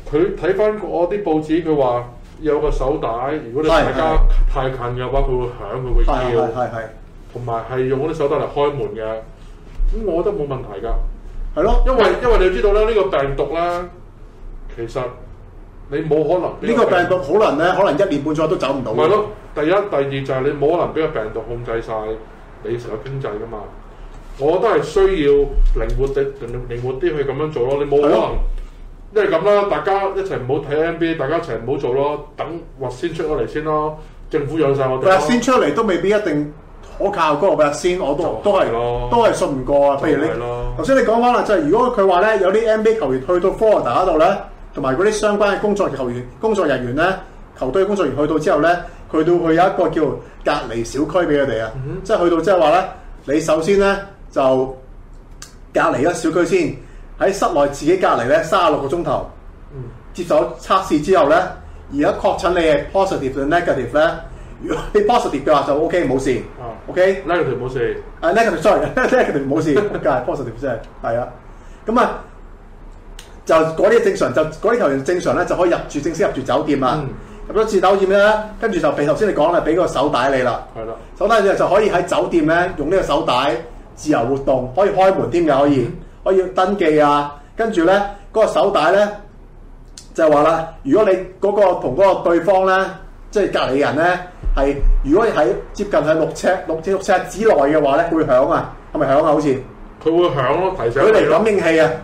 佢睇翻我啲報紙，佢話有個手帶，如果你大家太近嘅話，佢會響，佢會叫，同埋係用嗰啲手帶嚟開門嘅。咁我覺得冇問題㗎。 係咯， 因為你要知道咧，呢個病毒咧，其實你冇可能呢個病毒可能1年半載都走唔到。 係咯，第一、第二就係你冇可能俾個病毒控制晒你成個經濟㗎嘛。我覺得係需要靈活啲去咁樣做咯。你冇可能，因為咁啦，大家一齊唔好睇 NBA， 大家一齊唔好做咯。等核先出咗嚟先咯。政府養晒我哋。核先出嚟都未必一定可靠，嗰個核先我都係信唔過啊。譬如你頭先你講翻啦，就係如果佢話咧有啲 NBA 球員去到 Florida 嗰度咧，同埋嗰啲相關嘅工作人員咧，球隊嘅工作人員去到之後咧，佢到佢有一個叫隔離小區俾佢哋啊，即係去到即係話咧，你首先咧就隔離咗小區先，喺室內自己隔離咧36個鐘頭，接受測試之後咧，而家確診你係 positive 定 negative 咧，如果你 positive 嘅話就 OK 冇事，OK negative 冇事 ，negative sorry，negative 冇事，梗係 positive 真係啊，咁啊就嗰啲正常，就嗰啲球員正常咧就可以正式入住酒店啊。入咗住酒店咧，跟住就俾頭先你講啦，俾個手帶你啦。係啦，手帶你就可以喺酒店咧用呢個手帶自由活動，可以開門添嘅，可以登記啊。跟住咧嗰個手帶咧就係話啦，如果你嗰個同嗰個對方咧，即係隔離人咧係，如果喺接近係6尺之內嘅話咧，會響啊，係咪響啊？好似佢會響咯，提醒佢嚟感應器啊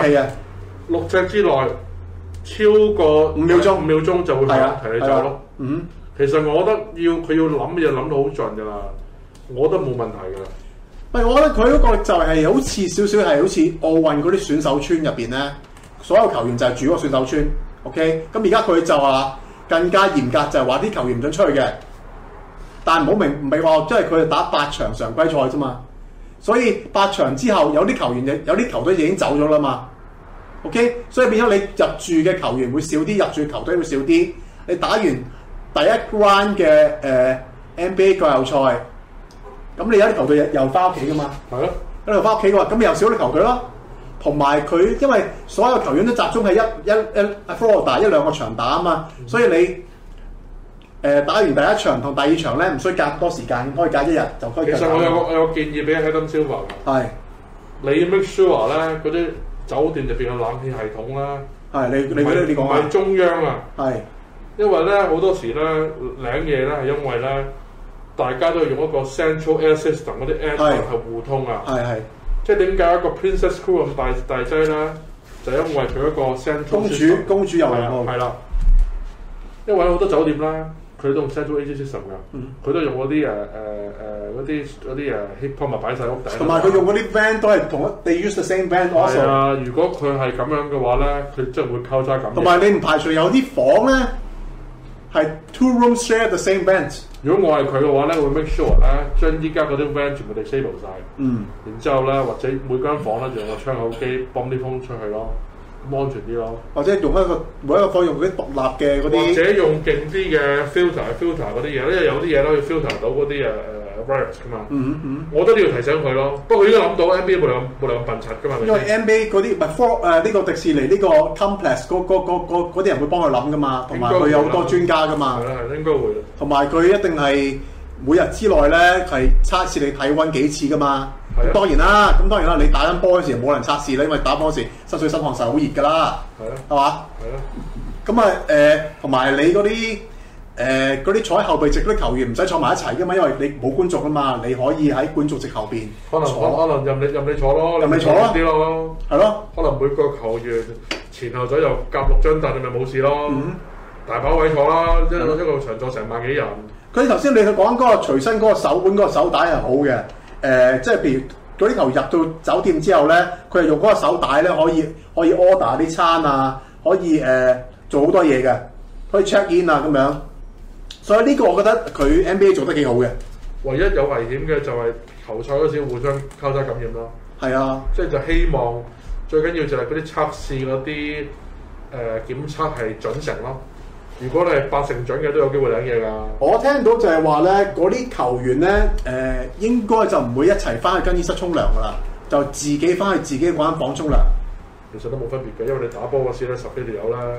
，6尺之內。超過5秒鐘就會提你走咯。其實我覺得佢要諗嘢諗到好盡㗎啦，我覺得冇問題㗎。 唔係，我覺得佢嗰個就係好似少少係好似奧運嗰啲選手村入邊咧，所有球員就係住嗰個選手村。OK，咁而家佢就話更加嚴格，就係話啲球員唔准出去嘅。但係唔係話即係佢哋打8場常規賽啫嘛，所以8場之後有啲球隊已經走咗啦嘛。OK， 所以變咗你入住嘅球員會少啲，入住球隊會少啲。你打完第一 round 嘅NBA 季後賽，咁你有啲球隊又翻屋企噶嘛？係咯，一路翻屋企嘅話，咁又少啲球隊咯。同埋佢因為所有球員都集中喺一 Florida 1-2個場打啊嘛，所以你打完第一場同第二場咧，唔需要隔多時間，可以隔1日就可以。 其實我有個建議俾Adam Silver。係，你 make sure 咧嗰啲酒店入邊嘅冷氣系統啦，係你講唔係中央啊，係因為咧好多時咧領嘢咧係因為咧大家都係用一個 central air system 嗰啲 air 係互通啊，係即係點解一個 Princess Crew 咁大劑咧？就因為佢一個 central 公主又係啦，因為好多酒店咧佢都用 central air system 㗎，佢都用嗰啲嗰啲heat pump 擺晒屋頂， 同埋佢用嗰啲 van 都係they use the same van also。 係啊，如果佢係咁樣嘅話咧，佢真係會交叉感染。 同埋你唔排除有啲房咧係 two rooms share the same vent。 如果我係佢嘅話咧，會 make sure 咧將依家嗰啲 van 全部 disable 晒。然之後咧，或者每間房咧用個窗口機泵啲風出去咯，咁安全啲咯。 或者用每一個房用嗰啲獨立嘅嗰啲， 或者用勁啲嘅 filter 嗰啲嘢，因為有啲嘢咧可以 filter 到嗰啲virus 噶嘛，我覺得你要提醒佢咯。不過佢應該諗到 NBA 冇兩笨柒噶嘛。 因為 NBA 嗰啲唔係呢個迪士尼呢個 complex 嗰啲人會幫佢諗噶嘛，同埋佢有好多專家噶嘛。 係應該會。 同埋佢一定係每日之內咧係測試你體温幾次噶嘛。咁當然啦，你打緊波嗰時冇人測試啦，因為打波嗰時身水身汗實好熱噶啦。係嘛？咁啊同埋你嗰啲坐喺後備席嗰啲球員唔使坐埋一齊噶嘛，因為你冇觀眾啊嘛，你可以喺觀眾席後邊可能任你坐咯， 任你坐咯， 啲咯， 係咯。 可能每個球員前後左右夾6張凳，你咪冇事咯。大把位坐啦，一個場坐成萬幾人。 佢頭先你去講嗰個隨身嗰個手腕嗰個手帶係好嘅，即係譬如嗰啲球入到酒店之後咧，佢係用嗰個手帶咧可以 order 啲餐啊，可以做好多嘢嘅，可以 check in 啊咁樣。所以呢個我覺得佢 NBA 做得幾好嘅。 唯一有危險嘅就係球賽嗰時互相交叉感染咯。係啊，即係就希望最緊要就係嗰啲測試嗰啲檢測係準成咯。如果你係8成準嘅，都有機會領嘢㗎。 我聽到就係話咧，嗰啲球員咧應該就唔會一齊翻去更衣室沖涼㗎啦，就自己翻去自己嗰間房沖涼。 其實都冇分別嘅，因為你打波嗰時咧10幾條友啦。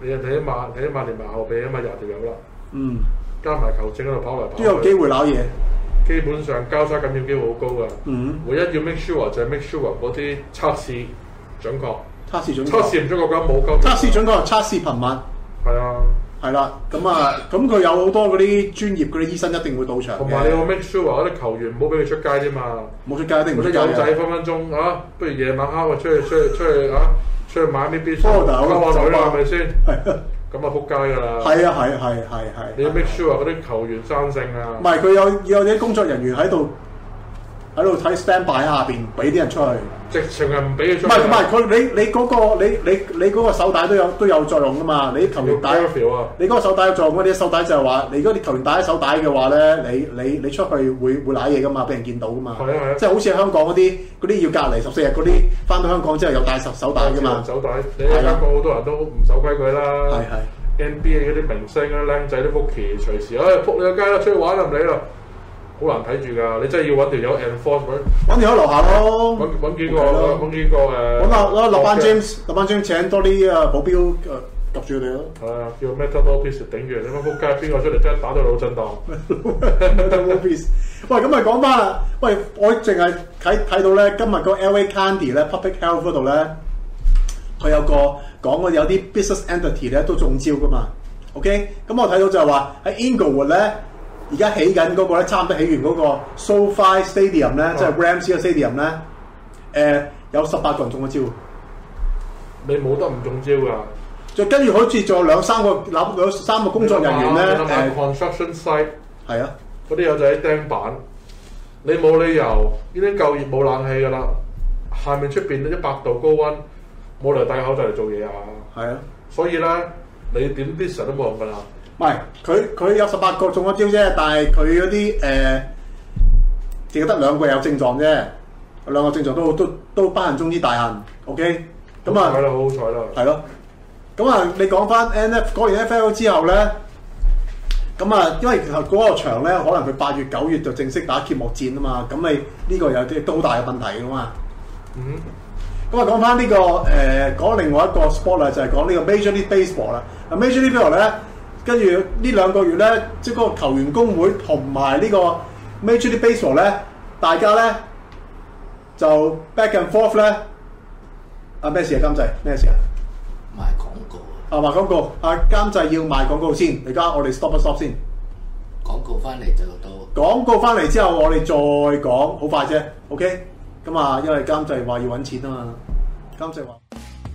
你起碼連埋後備啊嘛，20條友啦， 嗯， 加埋球證喺度跑嚟跑去， 都有機會攋嘢。 基本上交叉感染機會好高㗎。 嗯， 唯一要 make sure 就係 make sure 嗰啲測試準確。 測試準確。 測試唔準確嘅冇夠。 測試準確，測試頻密。 係啊。 係啦，咁佢有好多嗰啲專業嗰啲醫生一定會到場嘅。 同埋你要 make sure 嗰啲球員唔好俾佢出街啫嘛。 冇出街一定唔出街。 嗰啲友仔分鐘啊，不如夜晚黑出去買啲必須，溝下女啦，係咪先？係。咁啊，撲街㗎啦！ 係啊， 你要 make sure 嗰啲球員生性啊！ 唔係佢有啲工作人員喺度睇 standby 喺下邊，俾啲人出去。 直情係唔俾佢出去。 唔係佢你嗰個手帶都有作用㗎嘛？你啲球員帶你嗰個手帶有作用，嗰啲手帶就係話你如果啲球員帶咗手帶嘅話咧，你出去會攋嘢㗎嘛，俾人見到㗎嘛。係啊，即係好似香港嗰啲要隔離14日嗰啲，翻到香港之後有帶手帶㗎嘛。手帶， 你喺香港好多人都唔守規矩啦。 係。 NBA 嗰啲明星嗰啲僆仔啲 Rookie 隨時撲你個街啦，出去玩啦唔理啦，好難睇住㗎。你真係要揾條友 enforce 揾條友樓下咯。 揾幾個誒。 揾落班 James 請多啲保鏢及住佢哋咯。係啊， 叫 Metal Lopez 頂住，你乜撲街邊個出嚟真係打到腦震盪。 Metal Lopez， 喂，咁咪講翻啦。喂，我淨係睇到咧，今日個 LA County 咧 Public Health 嗰度咧，佢有個講有啲 business entity 咧都中招噶嘛。OK， 咁我睇到就係話喺 Inglewood 咧，而家起緊嗰個咧，差唔多起完嗰個 SoFi Stadium 咧，即係 Rams 嘅 Stadium 咧，有18個人中咗招。 你冇得唔中招㗎。 就跟住好似仲有3個工作人員咧 ，construction site 係啊， 嗰啲友仔釘板，你冇理由呢啲舊業冇冷氣㗎啦，下面出邊100度高溫，冇理由戴口罩嚟做嘢啊。 係啊， 所以咧你點 business 都冇用㗎啦。 唔係佢有18個中咗招啫，但係佢嗰啲淨係得2個有症狀啫，2個症狀都不幸中之大幸。OK， 咁啊， 好彩啦，好彩啦， 係咯。咁啊，你講翻 講完 NFL 之後咧，咁啊，因為嗰個場咧，可能佢8月9月就正式打揭幕戰啊嘛，咁你呢個有啲都好大嘅問題噶嘛。嗯。咁啊，講翻呢個講另外一個 sport 啦，就係講呢個 Major League Baseball 啦。嗱 Major League Baseball 咧，跟住呢2個月咧，即係嗰個球員工會同埋呢個 Major League Baseball 咧，大家咧就 back and forth 咧。咩事啊？監製咩事啊？ 賣廣告啊！賣廣告啊！監製要賣廣告先，而家我哋 stop 一 stop 先。 廣告翻嚟就到。 廣告翻嚟之後，我哋再講，好快啫。OK， 咁啊，因為監製話要揾錢啊嘛，監製話。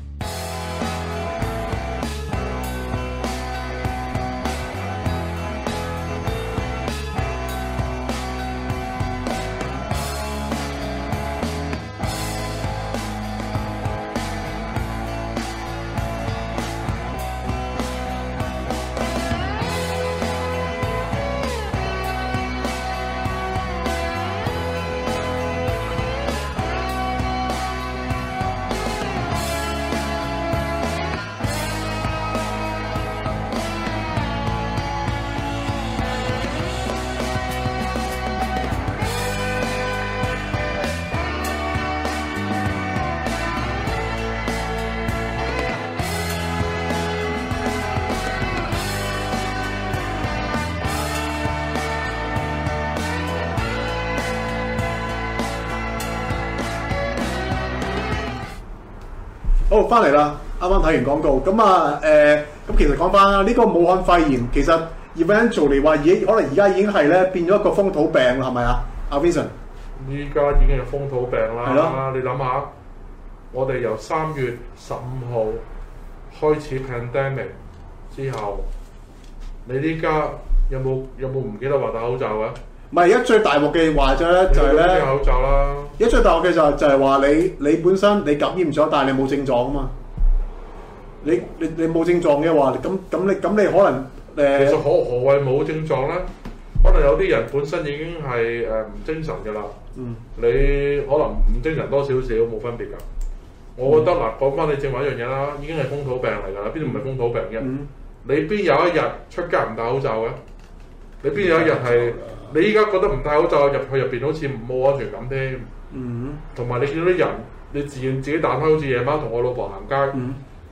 好，翻嚟啦！啱啱睇完廣告，咁啊咁其實講翻啦，呢個武漢肺炎其實 eventually 話可能而家已經係咧變咗一個風土病啦，係咪啊？阿 Vincent， 依家已經係風土病啦。 係咯， 你諗下，我哋由3月15號開始 pandemic 之後，你呢家有冇唔記得話戴口罩嘅？ 唔係，而家最大鑊嘅話就係咧， 戴口罩啦。 而家最大鑊嘅就係話你本身你感染咗，但係你冇症狀啊嘛。你冇症狀嘅話，咁你可能其實何謂冇症狀咧？可能有啲人本身已經係唔精神㗎啦。嗯。你可能唔精神多少少冇分別㗎。我覺得嗱，講翻你正話一樣嘢啦，已經係風土病嚟㗎啦，邊度唔係風土病啫？你邊有一日出街唔戴口罩嘅？你邊有一日係？你依家覺得唔戴口罩入去入邊好似冇安全感添。同埋你見到啲人，你自己彈開，好似夜晚同我老婆行街，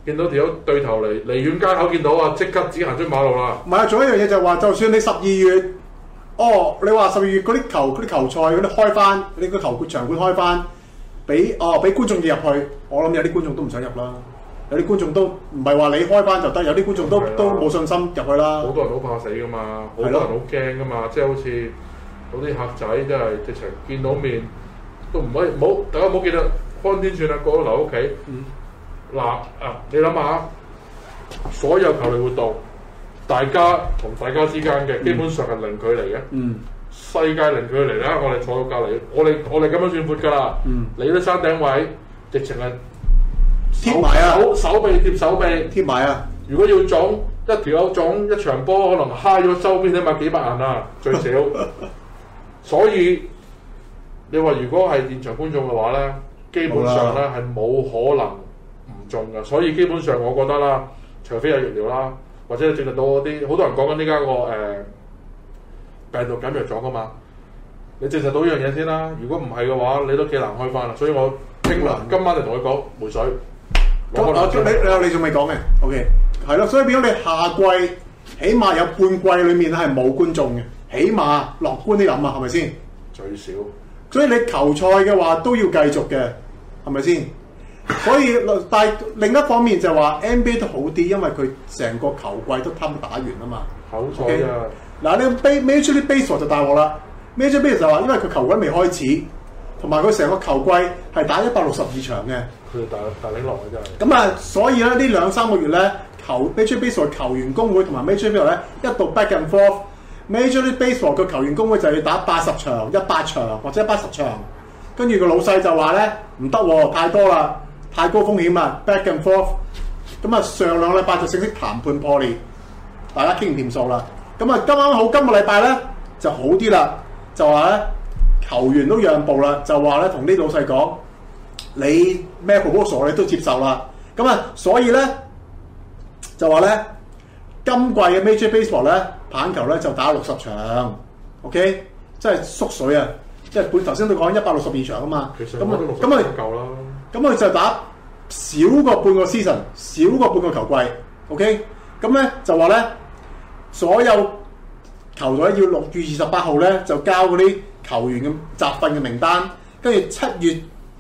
見到條友對頭嚟，離遠街口見到啊，即刻只行出馬路啦。 唔係啊，仲有一樣嘢就係話，就算你12月，你話12月嗰啲球賽嗰啲開翻，你個球場館開翻，俾觀眾入去，我諗有啲觀眾都唔想入啦。有啲觀眾都唔係話你開翻就得，有啲觀眾都冇信心入去啦。 好多人好怕死噶嘛，好多人好驚噶嘛，即係好似嗰啲客仔真係直情見到面都唔可以，大家唔好記得看天算啦，過咗留屋企。你諗下，所有球類活動，大家同大家之間嘅基本上係零距離嘅。世界零距離啦，我哋坐到隔離，我哋咁樣算闊㗎啦。你啲山頂位直情係貼埋啊，手臂貼手臂貼埋啊！ 如果要腫一條友腫一場波，可能揩咗周邊起碼幾百銀啊，最少。所以你話如果係現場觀眾嘅話咧，基本上咧係冇可能唔中㗎。所以基本上我覺得啦，除非有疫苗啦，或者你證實到嗰啲好多人講緊呢家個病毒減弱咗㗎嘛，你證實到呢樣嘢先啦。如果唔係嘅話，你都幾難開翻啦。所以我今晚就同佢講回水。 你仲未講嘅 ，OK， 係咯，所以變咗你夏季起碼有半季裡面係冇觀眾嘅，起碼樂觀啲諗啊，係咪先？ 最少。所以你球賽嘅話都要繼續嘅，係咪先？所以但係另一方面就話 NBA 都好啲，因為佢成個球季都差唔多打完啊嘛。 口彩啊！ 嗱，你 Major League Baseball 就大鑊啦。Major League Baseball 就話因為佢球季未開始，同埋佢成個球季係打162場嘅。 佢大領落嘅真係。 咁啊，所以咧呢2-3個月咧，Major League Baseball 球員工會同埋 Major League Baseball 咧一度 back and forth。Major League Baseball 個球員工會就要打80場、100場或者110場，跟住個老細就話咧唔得喎，太多啦，太高風險啦 ，back and forth。咁啊，上兩個禮拜就正式談判破裂，大家傾唔掂數啦。咁啊，今個禮拜咧就好啲啦，就話咧球員都讓步啦，就話咧同啲老細講，你咩 proposal 你都接受啦。咁啊，所以咧就話咧今季嘅 Major Baseball 咧棒球咧就打60場 ，OK， 即係縮水啊！即係頭先都講162場啊嘛。 其實咁咪夠啦。 咁佢就打少過半個 season， 少過半個球季 ，OK。咁咧就話咧，所有球隊要6月28號咧就交嗰啲球員嘅集訓嘅名單，跟住7月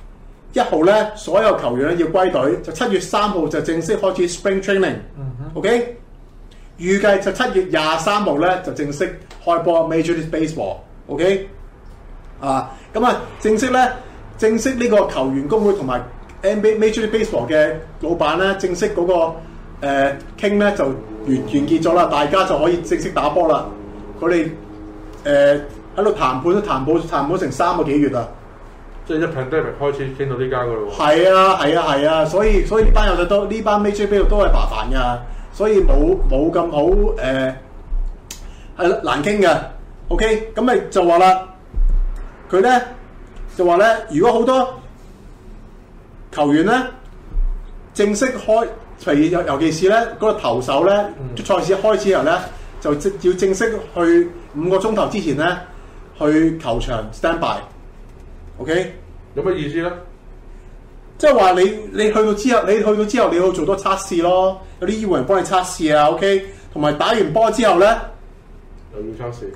1號咧所有球員咧要歸隊，就7月3號就正式開始 Spring Training，OK。預計就7月23號咧就正式開波 Major League Baseball，OK。咁啊正式呢個球員工會同埋 NBA Major League Baseball 嘅老闆咧，正式嗰個傾咧就完結咗啦，大家就可以正式打波啦。佢哋喺度談判成3個幾月啦。 即係一 pandemic 開始傾到呢家噶咯喎。 係啊，所以呢班友仔都呢班 Major League 都係麻煩㗎，所以冇咁好係啦，難傾嘅。OK， 咁咪就話啦，佢咧就話咧，如果好多球員咧正式開，譬如尤其是咧嗰個投手咧，賽事開始後咧就要正式去5個鐘頭之前咧去球場 stand by。OK， 有乜意思咧？ 即係話你去到之後，你要做多測試咯，有啲醫護人幫你測試啊。OK， 同埋打完波之後咧又要測試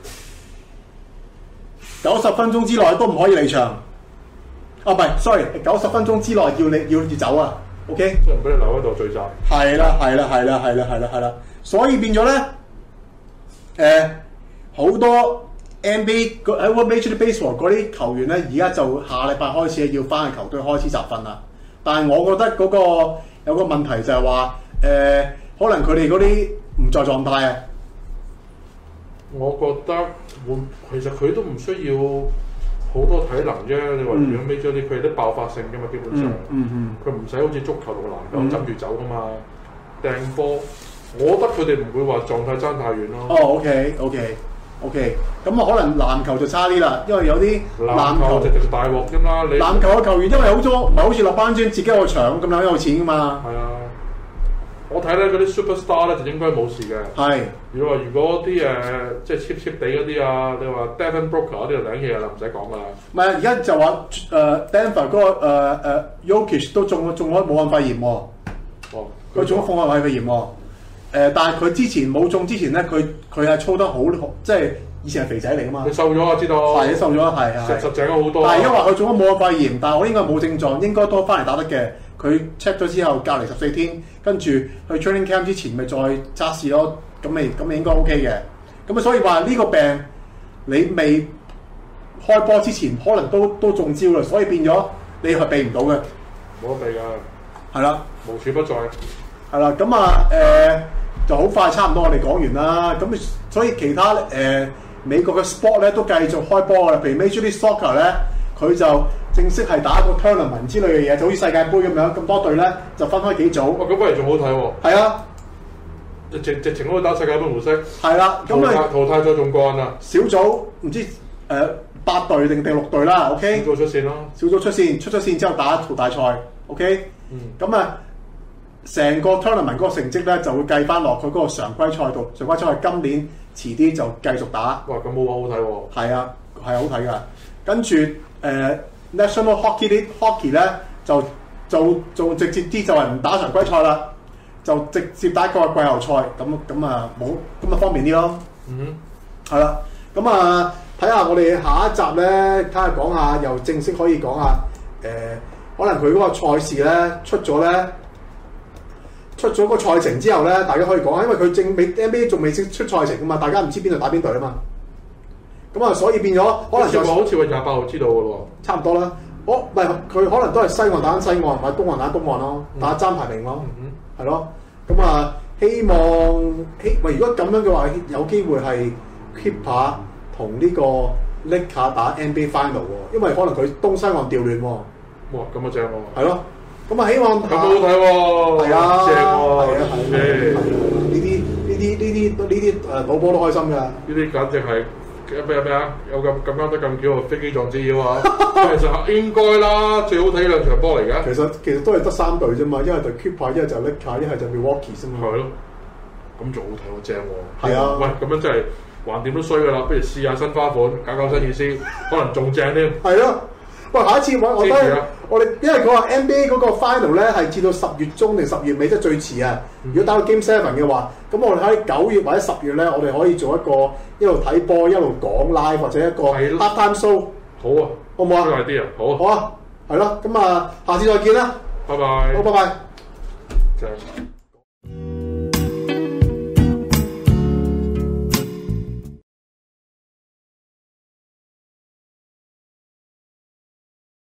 ，90分鐘之內都唔可以離場。唔係 ，sorry，90分鐘之內要走啊。OK， 即係唔俾你留喺度聚集。 係啦，所以變咗咧，好多 NBA 喺 Major League Baseball 嗰啲球員咧，而家就下禮拜開始要翻去球隊開始集訓啦。但係我覺得嗰個有個問題就係話，可能佢哋嗰啲唔在狀態啊。 我覺得其實佢都唔需要好多體能啫。你話如果 Major League 佢係啲爆發性嘅嘛，基本上佢唔使好似足球同籃球枕住走噶嘛，掟波。我覺得佢哋唔會話狀態爭太遠咯。 哦 ，OK， 咁啊可能籃球就差啲啦，因為有啲籃球直大鑊啫嘛。你籃球嘅球員因為好多唔係好似落班專自己有個場咁樣有錢噶嘛。 係啊，我睇咧嗰啲 superstar 咧就應該冇事嘅。係。如果啲即係 cheap 地嗰啲啊，你話 Devin Booker 嗰啲就領嘢啦，唔使講噶啦。 唔係而家就話Denver 嗰個Jokic 都中咗武漢肺炎喎。 哦， 佢中咗副外肺炎喎。但係佢之前冇中之前咧，佢係操得好，即係以前係肥仔嚟噶嘛。 佢瘦咗啊，知道。 係瘦咗，係實淨咗好多。 但係因為佢中咗武漢肺炎，但係我應該冇症狀，應該都翻嚟打得嘅。佢 check 咗之後隔離14天，跟住去 training camp 之前咪再測試咯。咁咪應該 OK 嘅。咁啊，所以話呢個病你未開波之前，可能都中招啦，所以變咗你係避唔到嘅。 冇得避㗎。 係啦， 無處不在。 係啦，咁啊就好快，差唔多我哋講完啦。咁所以其他美國嘅 sport 咧都繼續開波㗎。譬如 Major League Soccer 咧，佢就正式係打一個 tournament 之類嘅嘢，就好似世界盃咁樣，咁多隊咧就分開幾組。 哇！咁不如仲好睇喎。 係啊， 直情可以打世界盃模式。 係啦，咁淘汰咗仲幹啊！ 小組唔知8隊定第6隊啦 ，OK。 小組出線咯。小組出線之後打淘汰賽 ，OK。咁啊。成個 tournament 嗰個成績咧就會計翻落佢嗰個常規賽度，常規賽係今年遲啲就繼續打。 哇！咁好睇喎。係啊，係好睇㗎。跟住National Hockey 咧就直接啲，就係唔打常規賽啦，就直接打個季後賽。咁啊冇咁啊方便啲咯。係啦。咁啊睇下我哋下一集咧，睇下講下又正式可以講下可能佢嗰個賽事咧出咗個賽程之後咧，大家可以講下，因為佢NBA 仲未出賽程噶嘛，大家唔知邊度打邊隊啊嘛。咁啊，所以變咗可能就好似話28號知道嘅喎，差唔多啦。唔係佢可能都係西岸打緊西岸，或者東岸打東岸咯，打爭排名咯，係咯。咁啊，希望如果咁樣嘅話，有機會係 Clipper 同呢個 Lakers 打 NBA Final 喎，因為可能佢東西岸調亂喎。哇！咁啊正喎。係咯。咁啊，希望咁好睇喎，係啊，正喎，係啊，呢啲老波都開心㗎。呢啲簡直係咩啊？有咁啱得咁巧，飛機撞紙鷂啊！其實應該啦，最好睇兩場波嚟㗎。其實都係得3隊啫嘛，一係就 Clipper，一係就 Lakers，一係就 Milwaukee 啫嘛。係咯，咁仲好睇喎，正喎。係啊，喂，咁樣真係橫掂都衰㗎啦，不如試下新花款，搞新意思，可能仲正添。係咯。喂，下一次我哋因為佢話 NBA 嗰個 final 咧係至到10月中定10月尾，即係最遲啊！如果打到 Game 7嘅話，咁我哋喺9月或者10月咧，我哋可以做一個一路睇波一路講 live 或者一個 halftime show。好啊，好唔好啊？快啲啊！好啊，係咯，咁啊，下次再見啦，拜拜。好，拜拜。正。